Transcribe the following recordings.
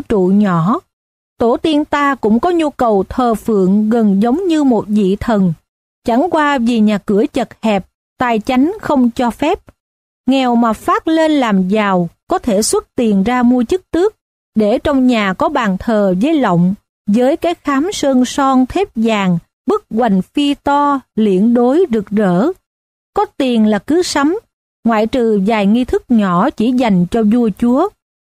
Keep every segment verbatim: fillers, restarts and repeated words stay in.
trụ nhỏ. Tổ tiên ta cũng có nhu cầu thờ phượng gần giống như một vị thần, chẳng qua vì nhà cửa chật hẹp, tài chánh không cho phép. Nghèo mà phát lên làm giàu, có thể xuất tiền ra mua chức tước, để trong nhà có bàn thờ với lọng, với cái khám sơn son thép vàng, bức hoành phi to, liễn đối rực rỡ. Có tiền là cứ sắm, ngoại trừ vài nghi thức nhỏ chỉ dành cho vua chúa.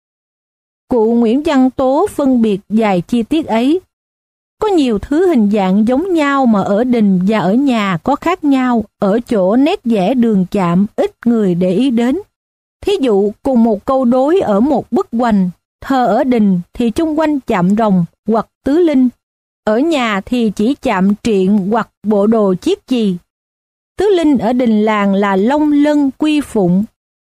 Cụ Nguyễn Văn Tố phân biệt vài chi tiết ấy. Có nhiều thứ hình dạng giống nhau mà ở đình và ở nhà có khác nhau ở chỗ nét vẽ đường chạm ít người để ý đến. Thí dụ cùng một câu đối ở một bức hoành, thờ ở đình thì chung quanh chạm rồng hoặc tứ linh, ở nhà thì chỉ chạm triện hoặc bộ đồ chiết chì. Tứ linh ở đình làng là long lân quy phụng.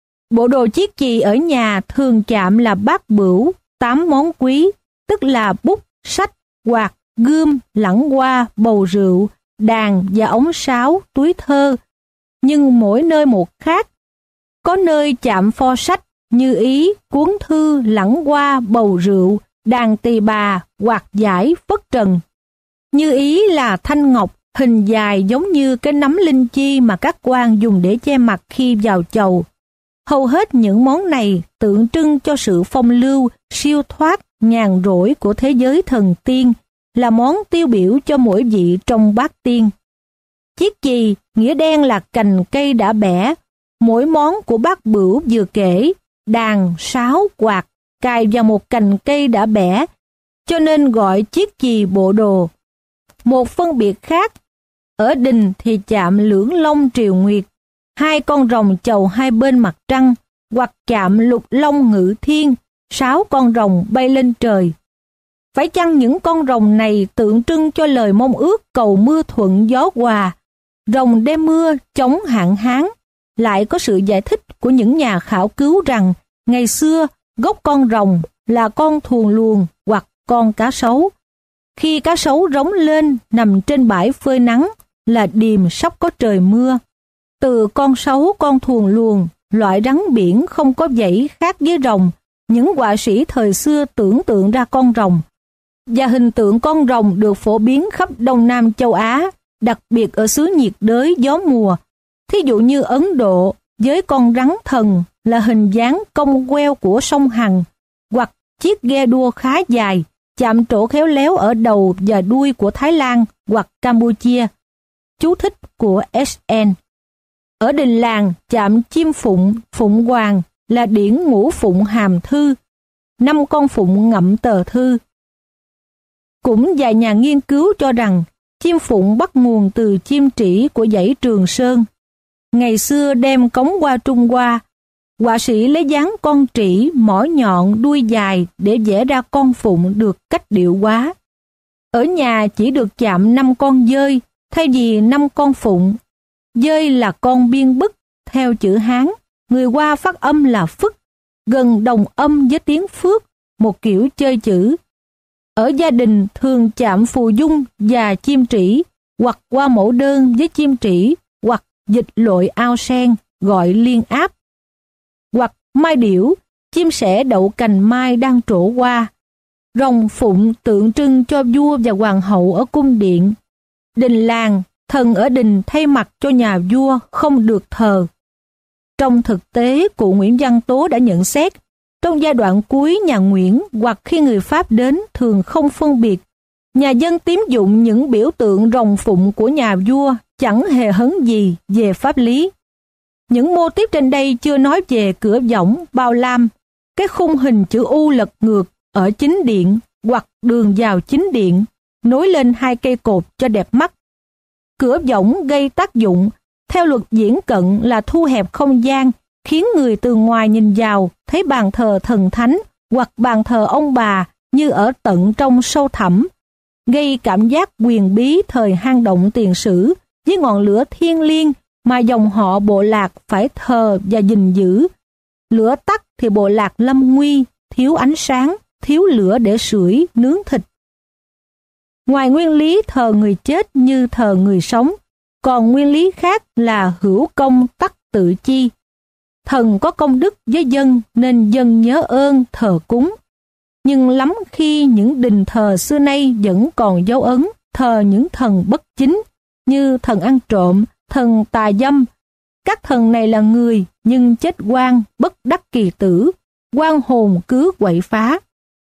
Bộ đồ chiết chì ở nhà thường chạm là bát bửu, tám món quý, tức là bút, sách, quạt, gươm, lẵng hoa, bầu rượu, đàn và ống sáo, túi thơ. Nhưng mỗi nơi một khác. Có nơi chạm pho sách, như ý, cuốn thư, lẵng hoa, bầu rượu, đàn tỳ bà, quạt giải, phất trần. Như ý là thanh ngọc, hình dài giống như cái nắm linh chi mà các quan dùng để che mặt khi vào chầu. Hầu hết những món này tượng trưng cho sự phong lưu, siêu thoát, nhàn rỗi của thế giới thần tiên, là món tiêu biểu cho mỗi vị trong bát tiên. Chiết chì, nghĩa đen là cành cây đã bẻ, mỗi món của bát bửu vừa kể, đàn, sáo, quạt, cài vào một cành cây đã bẻ, cho nên gọi chiết chì bộ đồ. Một phân biệt khác, ở đình thì chạm lưỡng long triều nguyệt, hai con rồng chầu hai bên mặt trăng, hoặc chạm lục long ngự thiên, sáu con rồng bay lên trời. Phải chăng những con rồng này tượng trưng cho lời mong ước cầu mưa thuận gió hòa, rồng đem mưa chống hạn hán? Lại có sự giải thích của những nhà khảo cứu rằng ngày xưa gốc con rồng là con thuồng luồng hoặc con cá sấu. Khi cá sấu rống lên nằm trên bãi phơi nắng là điềm sắp có trời mưa. Từ con sấu con thuồng luồng, loại rắn biển không có vảy khác với rồng, những họa sĩ thời xưa tưởng tượng ra con rồng. Và hình tượng con rồng được phổ biến khắp Đông Nam châu Á, đặc biệt ở xứ nhiệt đới gió mùa. Thí dụ như Ấn Độ, với con rắn thần là hình dáng cong queo của sông Hằng, hoặc chiếc ghe đua khá dài, chạm trổ khéo léo ở đầu và đuôi của Thái Lan hoặc Campuchia. Chú thích của ét en. Ở đình làng, chạm chim phụng, phụng hoàng là điển ngũ phụng hàm thư, năm con phụng ngậm tờ thư. Cũng vài nhà nghiên cứu cho rằng chim phụng bắt nguồn từ chim trĩ của dãy Trường Sơn. Ngày xưa đem cống qua Trung Hoa, họa sĩ lấy dáng con trĩ, mỏ nhọn, đuôi dài để vẽ ra con phụng được cách điệu hóa. Ở nhà chỉ được chạm năm con dơi, thay vì năm con phụng. Dơi là con biên bức, theo chữ Hán, người Hoa phát âm là phức, gần đồng âm với tiếng phước, một kiểu chơi chữ. Ở gia đình thường chạm phù dung và chim trĩ, hoặc qua mẫu đơn với chim trĩ, hoặc dịch lội ao sen, gọi liên áp. Hoặc mai điểu, chim sẻ đậu cành mai đang trổ hoa. Rồng phụng tượng trưng cho vua và hoàng hậu ở cung điện. Đình làng, thần ở đình thay mặt cho nhà vua không được thờ. Trong thực tế, cụ Nguyễn Văn Tố đã nhận xét, trong giai đoạn cuối nhà Nguyễn hoặc khi người Pháp đến thường không phân biệt, nhà dân tín dụng những biểu tượng rồng phụng của nhà vua chẳng hề hấn gì về pháp lý. Những mô típ trên đây chưa nói về cửa võng, bao lam, cái khung hình chữ U lật ngược ở chính điện hoặc đường vào chính điện, nối lên hai cây cột cho đẹp mắt. Cửa võng gây tác dụng, theo luật diễn cận là thu hẹp không gian, khiến người từ ngoài nhìn vào thấy bàn thờ thần thánh hoặc bàn thờ ông bà như ở tận trong sâu thẳm, gây cảm giác quyền bí thời hang động tiền sử với ngọn lửa thiêng liêng mà dòng họ bộ lạc phải thờ và gìn giữ. Lửa tắt thì bộ lạc lâm nguy, thiếu ánh sáng, thiếu lửa để sưởi, nướng thịt. Ngoài nguyên lý thờ người chết như thờ người sống, còn nguyên lý khác là hữu công tắc tự chi. Thần có công đức với dân nên dân nhớ ơn thờ cúng. nhưng lắm khi những đình thờ xưa nay vẫn còn dấu ấn thờ những thần bất chính như thần ăn trộm, thần tà dâm. Các thần này là người nhưng chết oan, bất đắc kỳ tử, oan hồn cứ quậy phá.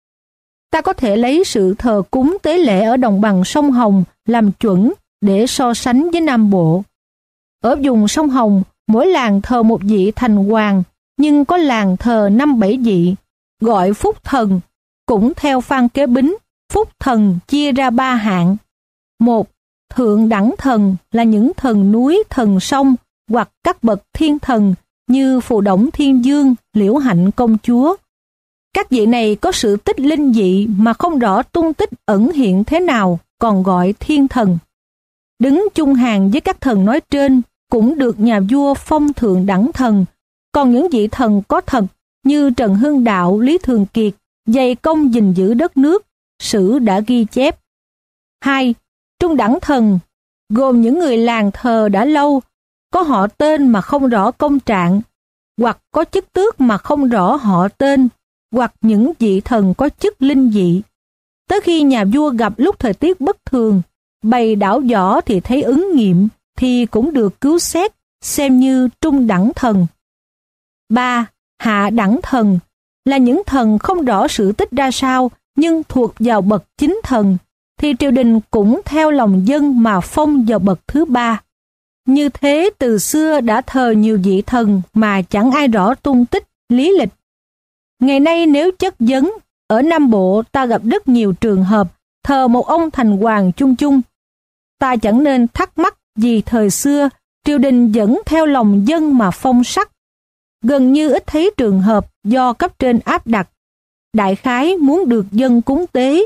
Ta có thể lấy sự thờ cúng tế lễ ở đồng bằng sông Hồng làm chuẩn để so sánh với Nam Bộ. Ở vùng sông Hồng, mỗi làng thờ một vị thành hoàng, nhưng có làng thờ năm bảy vị, gọi phúc thần. Cũng theo Phan Kế Bính, phúc thần chia ra ba hạng. Một, thượng đẳng thần là những thần núi, thần sông hoặc các bậc thiên thần như Phù Đổng Thiên Dương, Liễu Hạnh Công Chúa. Các vị này có sự tích linh dị mà không rõ tung tích ẩn hiện thế nào, còn gọi thiên thần. Đứng chung hàng với các thần nói trên cũng được nhà vua phong thượng đẳng thần, còn những vị thần có thật như Trần Hưng Đạo, Lý Thường Kiệt dày công gìn giữ đất nước, sử đã ghi chép. Hai, trung đẳng thần gồm những người làng thờ đã lâu, có họ tên mà không rõ công trạng, hoặc có chức tước mà không rõ họ tên, hoặc những vị thần có chức linh dị. Tới khi nhà vua gặp lúc thời tiết bất thường, bày đảo võ thì thấy ứng nghiệm, thì cũng được cứu xét, xem như trung đẳng thần. Ba, hạ đẳng thần là những thần không rõ sự tích ra sao, nhưng thuộc vào bậc chính thần, thì triều đình cũng theo lòng dân mà phong vào bậc thứ ba. Như thế từ xưa đã thờ nhiều vị thần mà chẳng ai rõ tung tích, lý lịch. Ngày nay nếu chất vấn, ở Nam Bộ ta gặp rất nhiều trường hợp thờ một ông thành hoàng chung chung. Ta chẳng nên thắc mắc vì thời xưa triều đình vẫn theo lòng dân mà phong sắc. Gần như ít thấy trường hợp do cấp trên áp đặt. Đại khái muốn được dân cúng tế.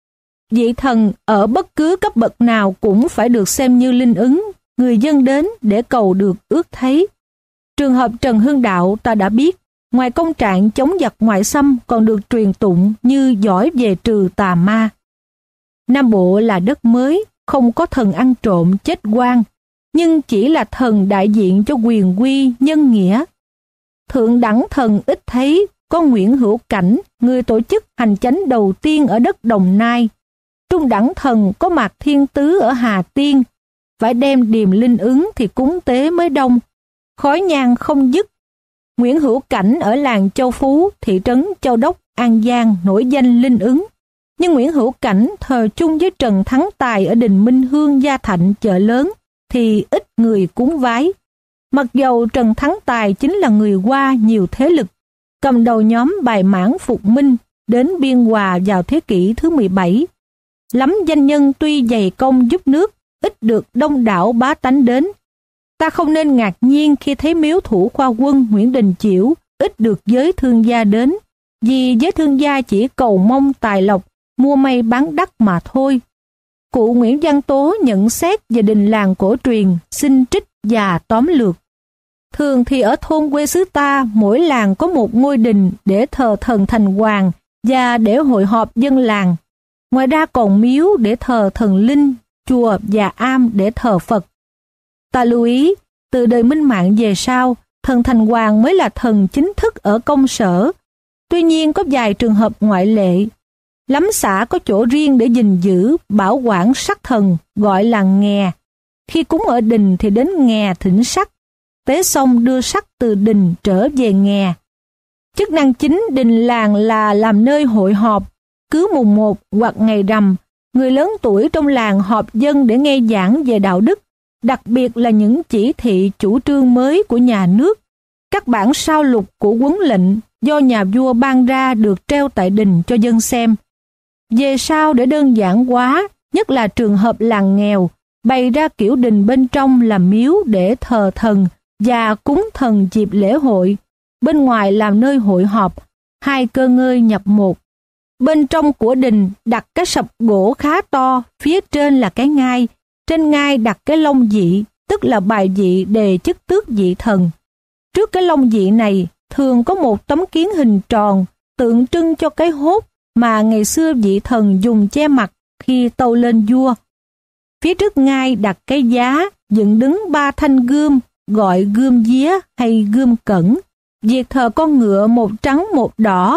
Vị thần ở bất cứ cấp bậc nào cũng phải được xem như linh ứng, người dân đến để cầu được ước thấy. Trường hợp Trần Hưng Đạo ta đã biết, ngoài công trạng chống giặc ngoại xâm còn được truyền tụng như giỏi về trừ tà ma. Nam Bộ là đất mới, không có thần ăn trộm chết oan, nhưng chỉ là thần đại diện cho quyền quy nhân nghĩa. Thượng đẳng thần ít thấy, có Nguyễn Hữu Cảnh, người tổ chức hành chánh đầu tiên ở đất Đồng Nai. Trung đẳng thần có Mạc Thiên Tứ ở Hà Tiên, phải đem điềm linh ứng thì cúng tế mới đông, khói nhang không dứt. Nguyễn Hữu Cảnh ở làng Châu Phú, thị trấn Châu Đốc, An Giang nổi danh linh ứng. Nhưng Nguyễn Hữu Cảnh thờ chung với Trần Thắng Tài ở đình Minh Hương Gia Thạnh chợ lớn thì ít người cúng vái. Mặc dầu Trần Thắng Tài chính là người Hoa nhiều thế lực, cầm đầu nhóm bài mãn phục minh đến Biên Hòa vào thế kỷ thứ mười bảy. Lắm danh nhân tuy dày công giúp nước, ít được đông đảo bá tánh đến. Ta không nên ngạc nhiên khi thấy miếu thủ khoa quân Nguyễn Đình Chiểu ít được giới thương gia đến, vì giới thương gia chỉ cầu mong tài lộc, mua may bán đắt mà thôi. Cụ Nguyễn Văn Tố nhận xét về đình làng cổ truyền, xin trích và tóm lược. Thường thì ở thôn quê xứ ta, mỗi làng có một ngôi đình để thờ thần thành hoàng và để hội họp dân làng. Ngoài ra còn miếu để thờ thần linh, chùa và am để thờ Phật. Ta lưu ý, từ đời Minh Mạng về sau, thần thành hoàng mới là thần chính thức ở công sở. Tuy nhiên có vài trường hợp ngoại lệ. Lắm xã có chỗ riêng để gìn giữ, bảo quản sắc thần, gọi là nghè. Khi cúng ở đình thì đến nghè thỉnh sắc. Tế xong đưa sắc từ đình trở về nghè. Chức năng chính đình làng là làm nơi hội họp. Cứ mùng một hoặc ngày rằm, người lớn tuổi trong làng họp dân để nghe giảng về đạo đức, đặc biệt là những chỉ thị chủ trương mới của nhà nước. Các bản sao lục của huấn lệnh do nhà vua ban ra được treo tại đình cho dân xem. Về sau để đơn giản hóa, nhất là trường hợp làng nghèo, bày ra kiểu đình bên trong là miếu để thờ thần và cúng thần dịp lễ hội, bên ngoài làm nơi hội họp, hai cơ ngơi nhập một. Bên trong của đình đặt cái sập gỗ khá to, phía trên là cái ngai, trên ngai đặt cái long dị, tức là bài vị đề chức tước vị thần. Trước cái long dị này thường có một tấm kiến hình tròn, tượng trưng cho cái hốt mà ngày xưa vị thần dùng che mặt khi tâu lên vua. Phía trước ngai đặt cái giá, dựng đứng ba thanh gươm, gọi gươm vía hay gươm cẩn. Việc thờ con ngựa một trắng một đỏ,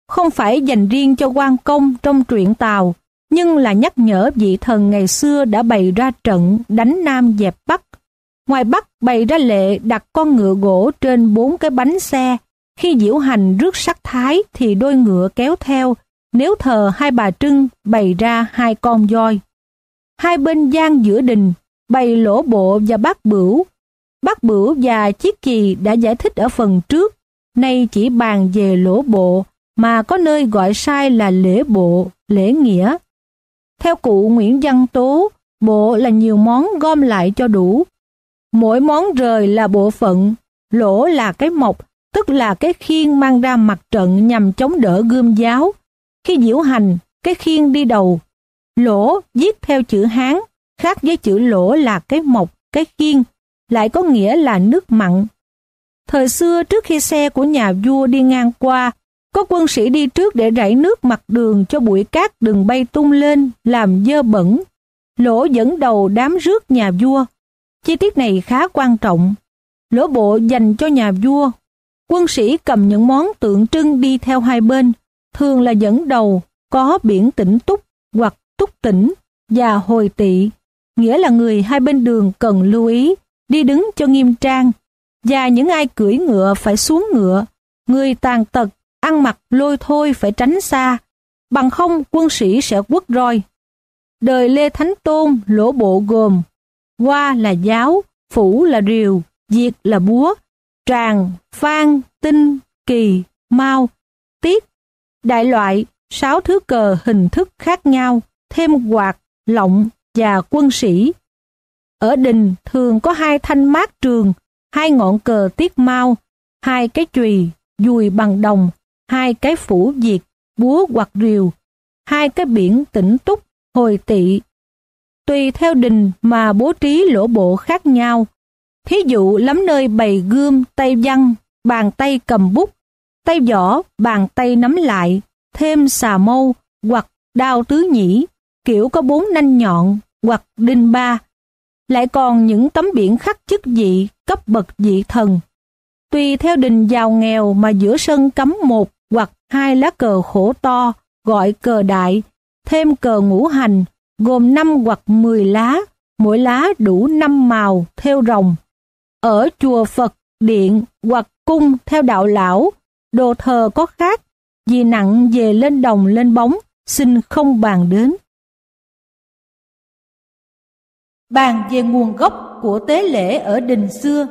không phải dành riêng cho quan công trong truyện Tào, nhưng là nhắc nhở vị thần ngày xưa đã bày ra trận đánh Nam dẹp Bắc. Ngoài Bắc bày ra lệ đặt con ngựa gỗ trên bốn cái bánh xe, khi diễu hành rước sắc thái thì đôi ngựa kéo theo, nếu thờ hai bà Trưng bày ra hai con voi. Hai bên gian giữa đình bày Lỗ Bộ và Bát Bửu. Bát Bửu và Chiết Chì đã giải thích ở phần trước, nay chỉ bàn về Lỗ Bộ, mà có nơi gọi sai là lễ bộ, lễ nghĩa. Theo cụ Nguyễn Văn Tố, bộ là nhiều món gom lại cho đủ. Mỗi món rời là bộ phận, lỗ là cái mộc, tức là cái khiên mang ra mặt trận nhằm chống đỡ gươm giáo. Khi diễu hành, cái khiên đi đầu. Lỗ viết theo chữ Hán, khác với chữ lỗ là cái mộc, cái khiên, lại có nghĩa là nước mặn. Thời xưa trước khi xe của nhà vua đi ngang qua, có quân sĩ đi trước để rải nước mặt đường cho bụi cát đừng bay tung lên làm dơ bẩn. Lỗ dẫn đầu đám rước nhà vua. Chi tiết này khá quan trọng. Lỗ bộ dành cho nhà vua. Quân sĩ cầm những món tượng trưng đi theo hai bên, thường là dẫn đầu có biển Tĩnh Túc hoặc Túc Tỉnh và Hồi Tỵ, nghĩa là người hai bên đường cần lưu ý, đi đứng cho nghiêm trang, và những ai cưỡi ngựa phải xuống ngựa, người tàn tật, ăn mặc lôi thôi phải tránh xa, bằng không quân sĩ sẽ quất roi. Đời Lê Thánh Tôn, Lỗ bộ gồm Hoa là giáo, Phủ là rìu, Diệt là búa, Tràng, Phan, Tinh, Kỳ, Mao, Tiết, đại loại, sáu thứ cờ hình thức khác nhau, thêm quạt, lọng và quân sĩ. Ở đình thường có hai thanh mát trường, hai ngọn cờ Tiết Mao, hai cái chùy, dùi bằng đồng, hai cái phủ Diệt, búa hoặc rìu, hai cái biển Tĩnh Túc, Hồi Tỵ. Tùy theo đình mà bố trí lỗ bộ khác nhau. Thí dụ lắm nơi bày gươm, tay văn, bàn tay cầm bút, tay võ, bàn tay nắm lại, thêm xà mâu hoặc đao tứ nhĩ, kiểu có bốn nanh nhọn hoặc đinh ba. Lại còn những tấm biển khắc chức vị, cấp bậc vị thần. Tùy theo đình giàu nghèo mà giữa sân cắm một hoặc hai lá cờ khổ to, gọi cờ đại, thêm cờ ngũ hành, gồm năm hoặc mười lá, mỗi lá đủ năm màu theo rồng. Ở chùa Phật, điện hoặc cung theo đạo lão, đồ thờ có khác, vì nặng về lên đồng lên bóng, xin không bàn đến. Bàn về nguồn gốc của tế lễ ở đình xưa.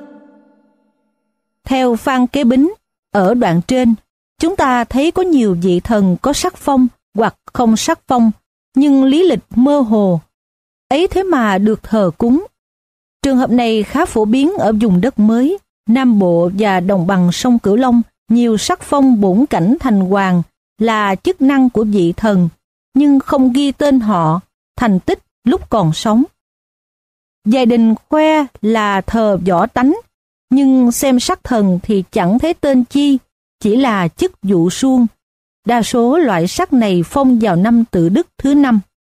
Theo Phan Kế Bính, ở đoạn trên, chúng ta thấy có nhiều vị thần có sắc phong hoặc không sắc phong, nhưng lý lịch mơ hồ. Ấy thế mà được thờ cúng. Trường hợp này khá phổ biến ở vùng đất mới, Nam Bộ và đồng bằng sông Cửu Long. Nhiều sắc phong bổn cảnh thành hoàng là chức năng của vị thần, nhưng không ghi tên họ, thành tích lúc còn sống. Vài đình khoe là thờ võ tánh, nhưng xem sắc thần thì chẳng thấy tên chi, chỉ là chức vụ suông. Đa số loại sắc này phong vào năm Tự Đức thứ năm.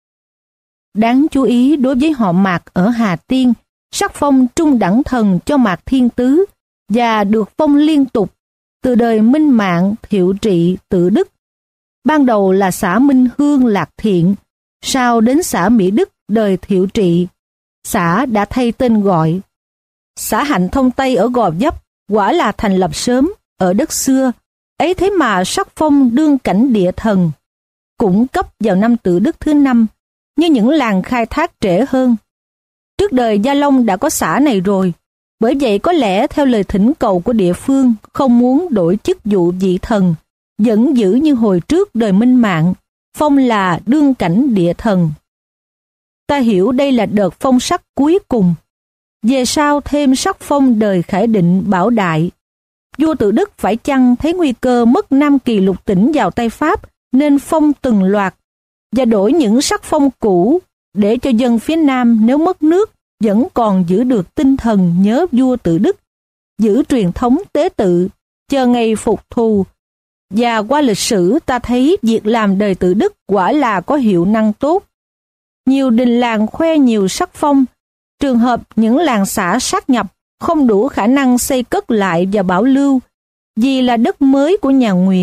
Đáng chú ý đối với họ Mạc ở Hà Tiên, sắc phong trung đẳng thần cho Mạc Thiên Tứ và được phong liên tục từ đời Minh Mạng, Thiệu Trị, Tự Đức. Ban đầu là xã Minh Hương Lạc Thiện, sau đến xã Mỹ Đức đời Thiệu Trị. Xã đã thay tên gọi. Xã Hạnh Thông Tây ở Gò Vấp quả là thành lập sớm ở đất xưa, ấy thế mà sắc phong đương cảnh địa thần, cũng cấp vào năm Tự Đức thứ năm, như những làng khai thác trễ hơn. Trước đời Gia Long đã có xã này rồi, bởi vậy có lẽ theo lời thỉnh cầu của địa phương không muốn đổi chức vụ vị thần, vẫn giữ như hồi trước đời Minh Mạng, phong là đương cảnh địa thần. Ta hiểu đây là đợt phong sắc cuối cùng. Về sau thêm sắc phong đời Khải Định, Bảo Đại. Vua Tự Đức phải chăng thấy nguy cơ mất Nam Kỳ Lục Tỉnh vào tay Pháp nên phong từng loạt và đổi những sắc phong cũ để cho dân phía Nam nếu mất nước vẫn còn giữ được tinh thần nhớ vua Tự Đức, giữ truyền thống tế tự, chờ ngày phục thù. Và qua lịch sử ta thấy việc làm đời Tự Đức quả là có hiệu năng tốt. Nhiều đình làng khoe nhiều sắc phong, trường hợp những làng xã sát nhập không đủ khả năng xây cất lại và bảo lưu, vì là đất mới của nhà Nguyễn,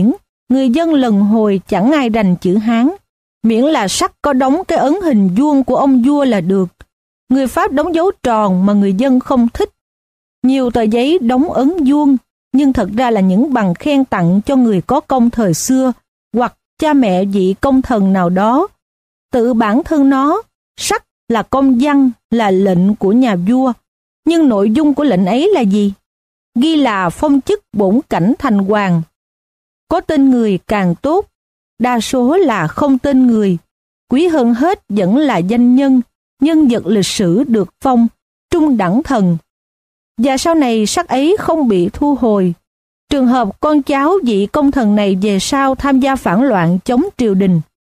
người dân lần hồi chẳng ai rành chữ Hán, miễn là sắt có đóng cái ấn hình vuông của ông vua là được. Người Pháp đóng dấu tròn mà người dân không thích. Nhiều tờ giấy đóng ấn vuông, nhưng thật ra là những bằng khen tặng cho người có công thời xưa, hoặc cha mẹ vị công thần nào đó. Tự bản thân nó, sắt là công văn, là lệnh của nhà vua. Nhưng nội dung của lệnh ấy là gì? Ghi là phong chức bổn cảnh thành hoàng. Có tên người càng tốt, đa số là không tên người. Quý hơn hết vẫn là danh nhân, nhân vật lịch sử được phong, trung đẳng thần. Và sau này sắc ấy không bị thu hồi. Trường hợp con cháu vị công thần này về sau tham gia phản loạn chống triều đình.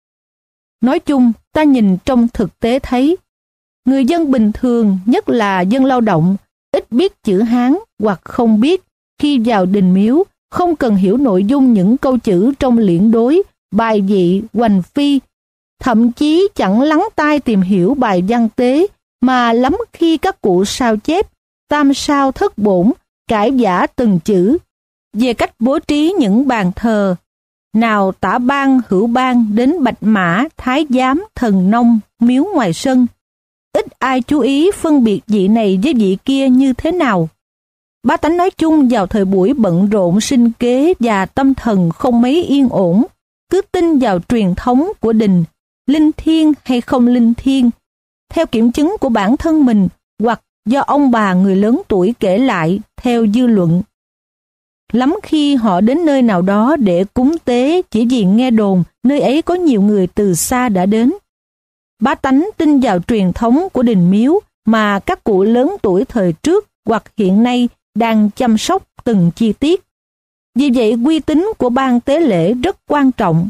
Nói chung, ta nhìn trong thực tế thấy, người dân bình thường, nhất là dân lao động, ít biết chữ Hán hoặc không biết, khi vào đình miếu, không cần hiểu nội dung những câu chữ trong liễn đối, bài vị, hoành phi, thậm chí chẳng lắng tai tìm hiểu bài văn tế, mà lắm khi các cụ sao chép, tam sao thất bổn, cải vã từng chữ, về cách bố trí những bàn thờ, nào tả ban hữu ban đến bạch mã, thái giám, thần nông, miếu ngoài sân. Ít ai chú ý phân biệt vị này với vị kia như thế nào. Bá tánh nói chung vào thời buổi bận rộn sinh kế và tâm thần không mấy yên ổn, cứ tin vào truyền thống của đình, linh thiêng hay không linh thiêng, theo kiểm chứng của bản thân mình hoặc do ông bà người lớn tuổi kể lại theo dư luận. Lắm khi họ đến nơi nào đó để cúng tế chỉ vì nghe đồn nơi ấy có nhiều người từ xa đã đến. Bá tánh tin vào truyền thống của đình miếu mà các cụ lớn tuổi thời trước hoặc hiện nay đang chăm sóc từng chi tiết. Vì vậy uy tín của ban tế lễ rất quan trọng.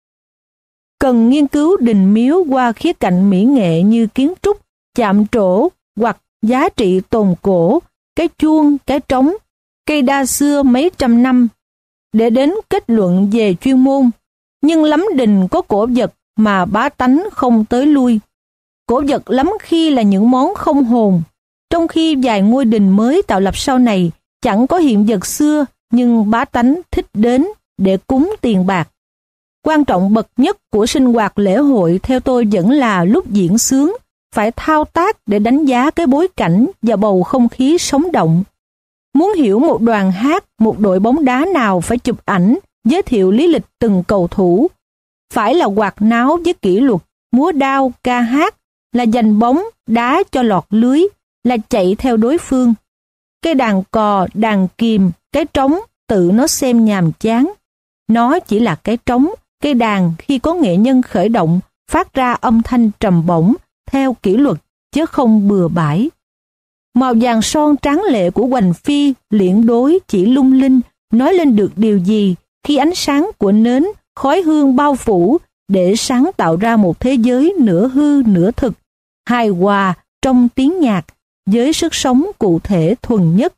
Cần nghiên cứu đình miếu qua khía cạnh mỹ nghệ như kiến trúc, chạm trổ hoặc giá trị tồn cổ, cái chuông, cái trống, cây đa xưa mấy trăm năm, để đến kết luận về chuyên môn. Nhưng lắm đình có cổ vật mà bá tánh không tới lui. Cổ vật lắm khi là những món không hồn, trong khi vài ngôi đình mới tạo lập sau này chẳng có hiện vật xưa nhưng bá tánh thích đến để cúng tiền bạc. Quan trọng bậc nhất của sinh hoạt lễ hội theo tôi vẫn là lúc diễn xướng, phải thao tác để đánh giá cái bối cảnh và bầu không khí sống động. Muốn hiểu một đoàn hát, một đội bóng đá nào phải chụp ảnh, giới thiệu lý lịch từng cầu thủ. Phải là hoạt náo với kỷ luật, múa đao, ca hát, là giành bóng, đá cho lọt lưới, là chạy theo đối phương. Cái đàn cò, đàn kìm, cái trống, tự nó xem nhàm chán. Nó chỉ là cái trống, cái đàn khi có nghệ nhân khởi động, phát ra âm thanh trầm bổng, theo kỷ luật, chứ không bừa bãi. Màu vàng son tráng lệ của hoành phi, liễn đối chỉ lung linh, nói lên được điều gì khi ánh sáng của nến, khói hương bao phủ để sáng tạo ra một thế giới nửa hư nửa thực, hài hòa trong tiếng nhạc với sức sống cụ thể thuần nhất.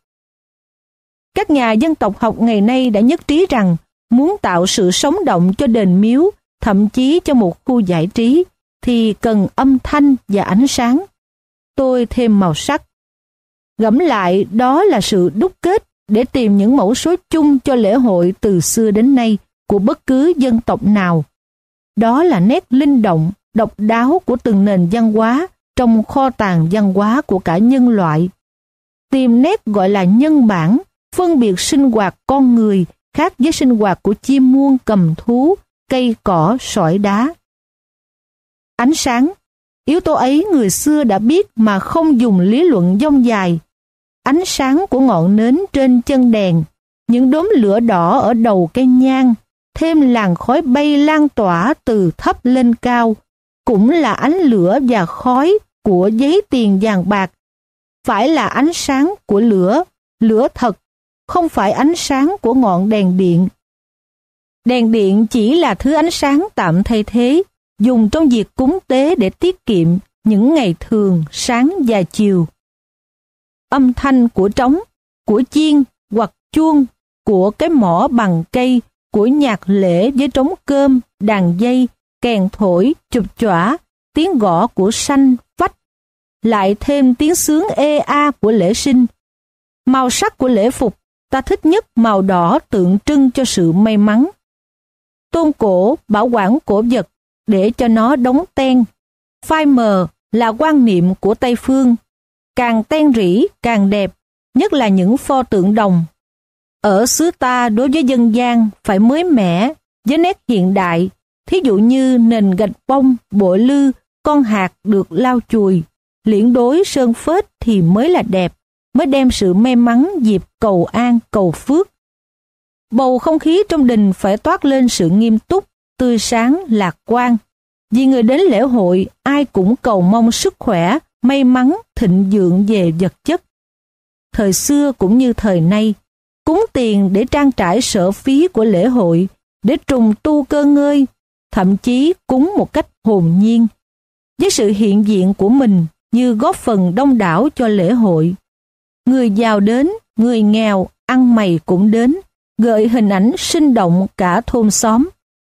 Các nhà dân tộc học ngày nay đã nhất trí rằng muốn tạo sự sống động cho đền miếu, thậm chí cho một khu giải trí, thì cần âm thanh và ánh sáng. Tôi thêm màu sắc. Gẫm lại, đó là sự đúc kết để tìm những mẫu số chung cho lễ hội từ xưa đến nay của bất cứ dân tộc nào. Đó là nét linh động, độc đáo của từng nền văn hóa trong kho tàng văn hóa của cả nhân loại. Tìm nét gọi là nhân bản, phân biệt sinh hoạt con người khác với sinh hoạt của chim muông cầm thú, cây cỏ, sỏi đá. Ánh sáng, yếu tố ấy người xưa đã biết mà không dùng lý luận dông dài. Ánh sáng của ngọn nến trên chân đèn, những đốm lửa đỏ ở đầu cây nhang, thêm làn khói bay lan tỏa từ thấp lên cao, cũng là ánh lửa và khói của giấy tiền vàng bạc. Phải là ánh sáng của lửa, lửa thật, không phải ánh sáng của ngọn đèn điện. Đèn điện chỉ là thứ ánh sáng tạm thay thế, dùng trong việc cúng tế để tiết kiệm những ngày thường, sáng và chiều. Âm thanh của trống, của chiên hoặc chuông, của cái mõ bằng cây, của nhạc lễ với trống cơm, đàn dây, kèn thổi, chụp chõa, tiếng gõ của sanh, vách, lại thêm tiếng xướng ê a của lễ sinh. Màu sắc của lễ phục, ta thích nhất màu đỏ tượng trưng cho sự may mắn. tôn cổ bảo quản cổ vật để cho nó đóng ten. Phai mờ là quan niệm của Tây phương, càng ten rỉ càng đẹp, nhất là những pho tượng đồng. Ở xứ ta đối với dân gian phải mới mẻ với nét hiện đại, thí dụ như nền gạch bông, bội lư, con hạt được lau chùi, liễn đối sơn phết thì mới là đẹp, mới đem sự may mắn dịp cầu an cầu phước. Bầu không khí trong đình phải toát lên sự nghiêm túc, tươi sáng, lạc quan. Vì người đến lễ hội ai cũng cầu mong sức khỏe, may mắn, thịnh vượng về vật chất. Thời xưa cũng như thời nay, cúng tiền để trang trải sở phí của lễ hội, để trùng tu cơ ngơi, thậm chí cúng một cách hồn nhiên, với sự hiện diện của mình như góp phần đông đảo cho lễ hội. Người giàu đến, người nghèo, ăn mày cũng đến, gợi hình ảnh sinh động cả thôn xóm.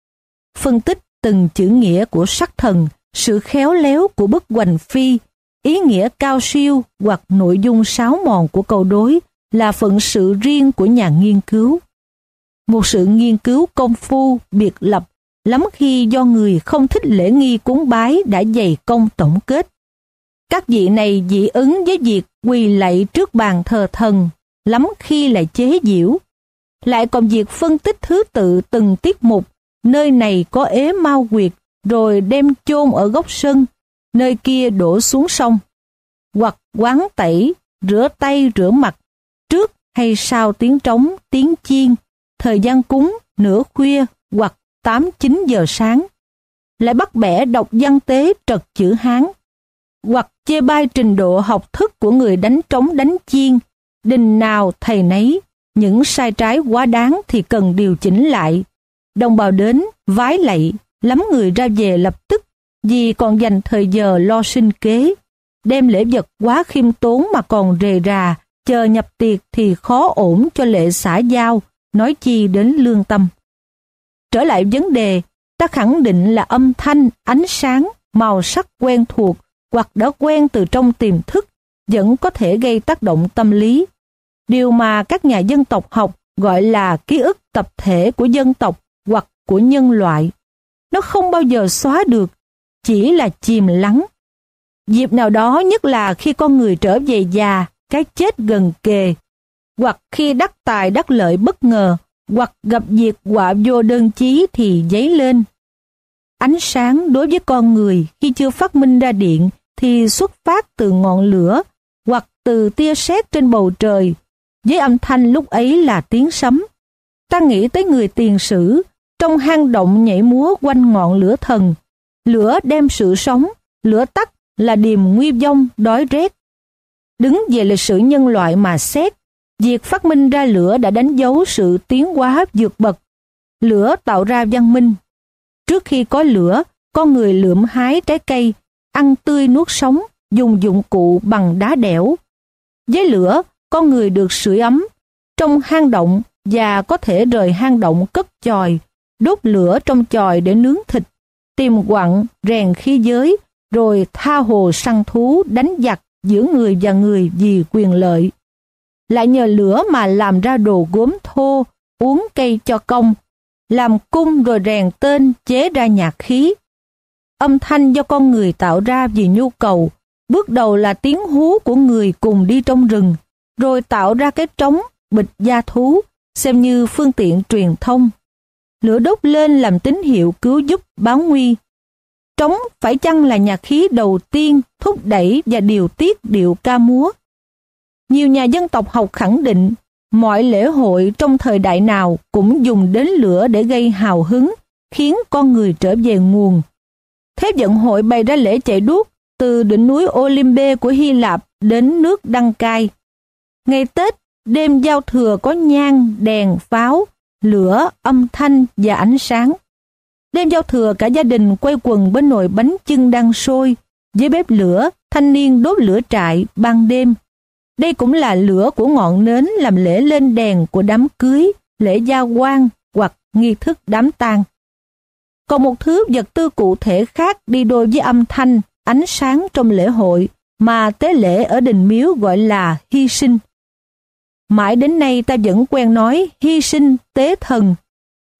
Phân tích từng chữ nghĩa của sắc thần, sự khéo léo của bức hoành phi, ý nghĩa cao siêu hoặc nội dung sáo mòn của câu đối là phận sự riêng của nhà nghiên cứu. Một sự nghiên cứu công phu, biệt lập, lắm khi do người không thích lễ nghi cúng bái đã dày công tổng kết. Các vị này dị ứng với việc quỳ lạy trước bàn thờ thần, lắm khi lại chế giễu. Lại còn việc phân tích thứ tự từng tiết mục, nơi này có ế mau quyệt, rồi đem chôn ở góc sân, nơi kia đổ xuống sông. Hoặc quán tẩy, rửa tay rửa mặt, trước hay sau tiếng trống, tiếng chiên, thời gian cúng, nửa khuya hoặc tám chín giờ sáng. Lại bắt bẻ đọc văn tế trật chữ Hán, hoặc chê bai trình độ học thức của người đánh trống đánh chiên, đình nào thầy nấy, những sai trái quá đáng thì cần điều chỉnh lại. Đồng bào đến, vái lạy, lắm người ra về lập tức, vì còn dành thời giờ lo sinh kế. Đem lễ vật quá khiêm tốn mà còn rề rà, chờ nhập tiệc thì khó ổn cho lễ xã giao, nói chi đến lương tâm. Trở lại vấn đề, ta khẳng định là âm thanh, ánh sáng, màu sắc quen thuộc hoặc đã quen từ trong tiềm thức vẫn có thể gây tác động tâm lý. Điều mà các nhà dân tộc học gọi là ký ức tập thể của dân tộc hoặc của nhân loại. Nó không bao giờ xóa được, chỉ là chìm lắng. Dịp nào đó, nhất là khi con người trở về già, cái chết gần kề, hoặc khi đắc tài đắc lợi bất ngờ, hoặc gặp việc họa vô đơn chí thì dấy lên. Ánh sáng đối với con người khi chưa phát minh ra điện thì xuất phát từ ngọn lửa hoặc từ tia sét trên bầu trời, với âm thanh lúc ấy là tiếng sấm. Ta nghĩ tới người tiền sử trong hang động nhảy múa quanh ngọn lửa thần. Lửa đem sự sống, lửa tắt là điềm nguy vong đói rét. Đứng về lịch sử nhân loại mà xét, việc phát minh ra lửa đã đánh dấu sự tiến hóa vượt bậc. Lửa tạo ra văn minh. Trước khi có lửa, con người lượm hái trái cây, ăn tươi nuốt sống, dùng dụng cụ bằng đá đẽo. Với lửa, con người được sưởi ấm trong hang động và có thể rời hang động cất chòi, đốt lửa trong chòi để nướng thịt, tìm quặng, rèn khí giới, rồi tha hồ săn thú, đánh giặc giữa người và người vì quyền lợi. Lại nhờ lửa mà làm ra đồ gốm thô, uống cây cho công, làm cung rồi rèn tên, chế ra nhạc khí. Âm thanh do con người tạo ra vì nhu cầu, bước đầu là tiếng hú của người cùng đi trong rừng, rồi tạo ra cái trống, bịch da thú, xem như phương tiện truyền thông. Lửa đốt lên làm tín hiệu cứu giúp báo nguy. Trống phải chăng là nhạc khí đầu tiên thúc đẩy và điều tiết điệu ca múa? Nhiều nhà dân tộc học khẳng định mọi lễ hội trong thời đại nào cũng dùng đến lửa để gây hào hứng, khiến con người trở về nguồn. Thế vận hội bày ra lễ chạy đuốc từ đỉnh núi Olympe của Hy Lạp đến nước Đăng Cai. Ngày Tết, đêm giao thừa có nhang, đèn, pháo, lửa, âm thanh và ánh sáng. Đêm giao thừa cả gia đình quay quần bên nồi bánh chưng đang sôi, dưới bếp lửa, thanh niên đốt lửa trại ban đêm. Đây cũng là lửa của ngọn nến làm lễ lên đèn của đám cưới, lễ gia quan hoặc nghi thức đám tang. Còn một thứ vật tư cụ thể khác đi đôi với âm thanh, ánh sáng trong lễ hội mà tế lễ ở đình miếu gọi là hy sinh. Mãi đến nay ta vẫn quen nói hy sinh tế thần.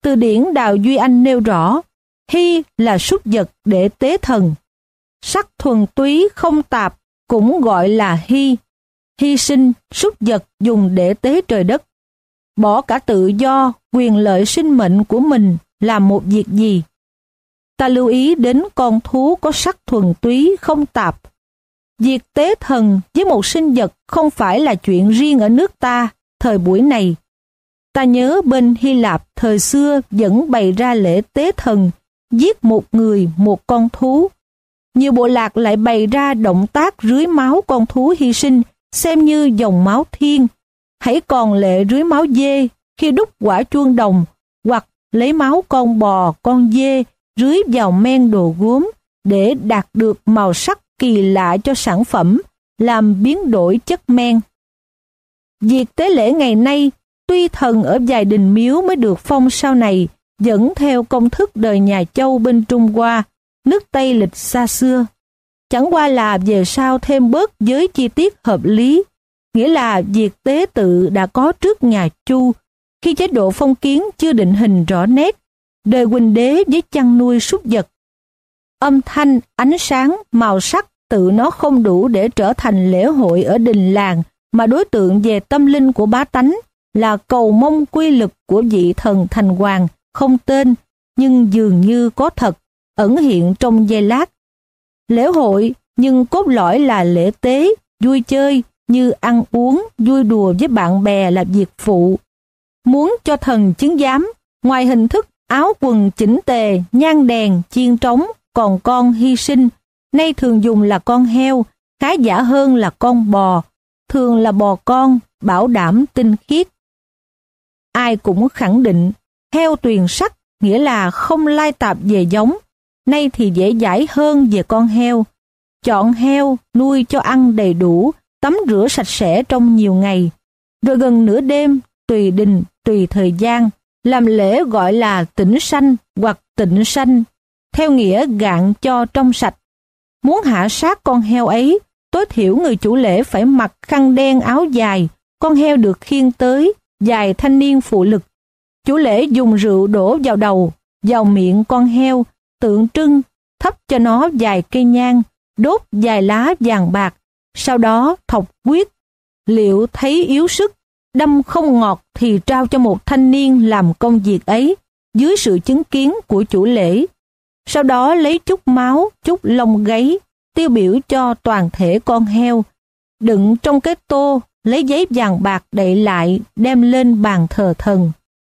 Từ điển Đào Duy Anh nêu rõ, hy là súc vật để tế thần. Sắc thuần túy không tạp cũng gọi là hy. Hy sinh, súc vật dùng để tế trời đất. Bỏ cả tự do, quyền lợi sinh mệnh của mình làm một việc gì? Ta lưu ý đến con thú có sắc thuần túy không tạp. Việc tế thần với một sinh vật không phải là chuyện riêng ở nước ta thời buổi này. Ta nhớ bên Hy Lạp thời xưa vẫn bày ra lễ tế thần, giết một người một con thú. Nhiều bộ lạc lại bày ra động tác rưới máu con thú hy sinh xem như dòng máu thiên. Hãy còn lệ rưới máu dê khi đúc quả chuông đồng, hoặc lấy máu con bò, con dê rưới vào men đồ gốm để đạt được màu sắc kỳ lạ cho sản phẩm, làm biến đổi chất men. Việc tế lễ ngày nay, tuy thần ở vài đình miếu mới được phong sau này, vẫn theo công thức đời nhà Châu bên Trung Hoa, nước Tây lịch xa xưa. Chẳng qua là về sau thêm bớt với chi tiết hợp lý, nghĩa là việc tế tự đã có trước nhà Chu, khi chế độ phong kiến chưa định hình rõ nét, đời Huỳnh đế với chăn nuôi súc vật. Âm thanh, ánh sáng, màu sắc tự nó không đủ để trở thành lễ hội ở đình làng, mà đối tượng về tâm linh của bá tánh là cầu mong quy lực của vị thần thành hoàng không tên, nhưng dường như có thật, ẩn hiện trong giây lát. Lễ hội nhưng cốt lõi là lễ tế, vui chơi như ăn uống, vui đùa với bạn bè là việc phụ. Muốn cho thần chứng giám, ngoài hình thức áo quần chỉnh tề, nhang đèn, chiên trống, còn con hy sinh, nay thường dùng là con heo, khá giả hơn là con bò, thường là bò con, bảo đảm tinh khiết. Ai cũng khẳng định, heo tuyền sắc, nghĩa là không lai tạp về giống, nay thì dễ dãi hơn về con heo. Chọn heo, nuôi cho ăn đầy đủ, tắm rửa sạch sẽ trong nhiều ngày, rồi gần nửa đêm, tùy đình, tùy thời gian, làm lễ gọi là tĩnh sanh hoặc tịnh sanh, theo nghĩa gạn cho trong sạch. Muốn hạ sát con heo ấy, tối thiểu người chủ lễ phải mặc khăn đen áo dài, con heo được khiêng tới, vài thanh niên phụ lực. Chủ lễ dùng rượu đổ vào đầu, vào miệng con heo, tượng trưng, thắp cho nó vài cây nhang, đốt vài lá vàng bạc, sau đó thọc huyết. Liệu thấy yếu sức, đâm không ngọt thì trao cho một thanh niên làm công việc ấy, dưới sự chứng kiến của chủ lễ. Sau đó lấy chút máu, chút lông gáy, tiêu biểu cho toàn thể con heo, đựng trong cái tô, lấy giấy vàng bạc đậy lại, đem lên bàn thờ thần.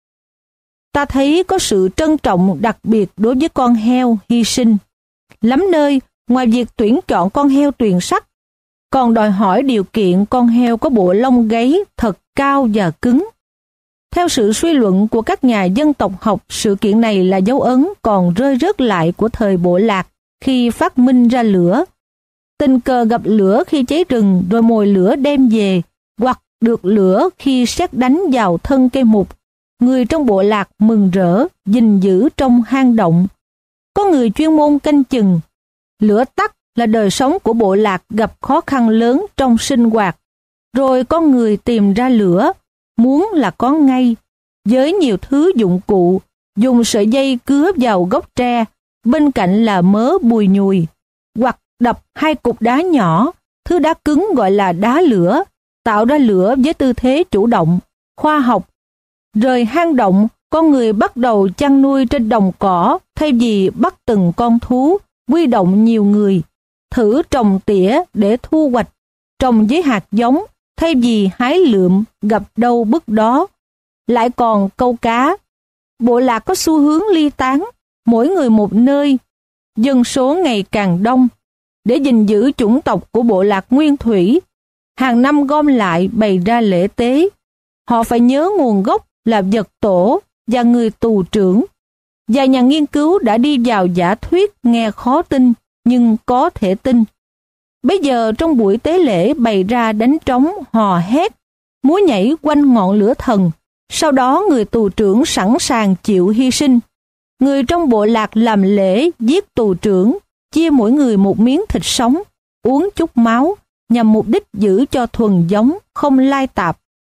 Ta thấy có sự trân trọng đặc biệt đối với con heo hy sinh. Lắm nơi, ngoài việc tuyển chọn con heo tuyền sắc, còn đòi hỏi điều kiện con heo có bộ lông gáy thật cao và cứng. Theo sự suy luận của các nhà dân tộc học, sự kiện này là dấu ấn còn rơi rớt lại của thời bộ lạc khi phát minh ra lửa. Tình cờ gặp lửa khi cháy rừng rồi mồi lửa đem về, hoặc được lửa khi sét đánh vào thân cây mục. Người trong bộ lạc mừng rỡ, gìn giữ trong hang động. Có người chuyên môn canh chừng. Lửa tắt là đời sống của bộ lạc gặp khó khăn lớn trong sinh hoạt. Rồi có người tìm ra lửa, muốn là có ngay, với nhiều thứ dụng cụ, dùng sợi dây cứa vào gốc tre, bên cạnh là mớ bùi nhùi, hoặc đập hai cục đá nhỏ, thứ đá cứng gọi là đá lửa, tạo ra lửa với tư thế chủ động, khoa học. Rời hang động, con người bắt đầu chăn nuôi trên đồng cỏ thay vì bắt từng con thú, huy động nhiều người, thử trồng tỉa để thu hoạch, trồng với hạt giống thay vì hái lượm gặp đâu bức đó. Lại còn câu cá. Bộ lạc có xu hướng ly tán, mỗi người một nơi, dân số ngày càng đông. Để gìn giữ chủng tộc của bộ lạc nguyên thủy, hàng năm gom lại bày ra lễ tế. Họ phải nhớ nguồn gốc là vật tổ và người tù trưởng. Vài nhà nghiên cứu đã đi vào giả thuyết nghe khó tin, nhưng có thể tin. Bây giờ trong buổi tế lễ bày ra đánh trống, hò hét, múa nhảy quanh ngọn lửa thần. Sau đó người tù trưởng sẵn sàng chịu hy sinh. Người trong bộ lạc làm lễ giết tù trưởng, chia mỗi người một miếng thịt sống, uống chút máu, nhằm mục đích giữ cho thuần giống, không lai tạp.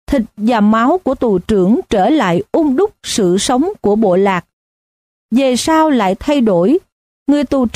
thịt và máu của tù trưởng trở lại ung đúc sự sống của bộ lạc. Về sau lại thay đổi, người tù trưởng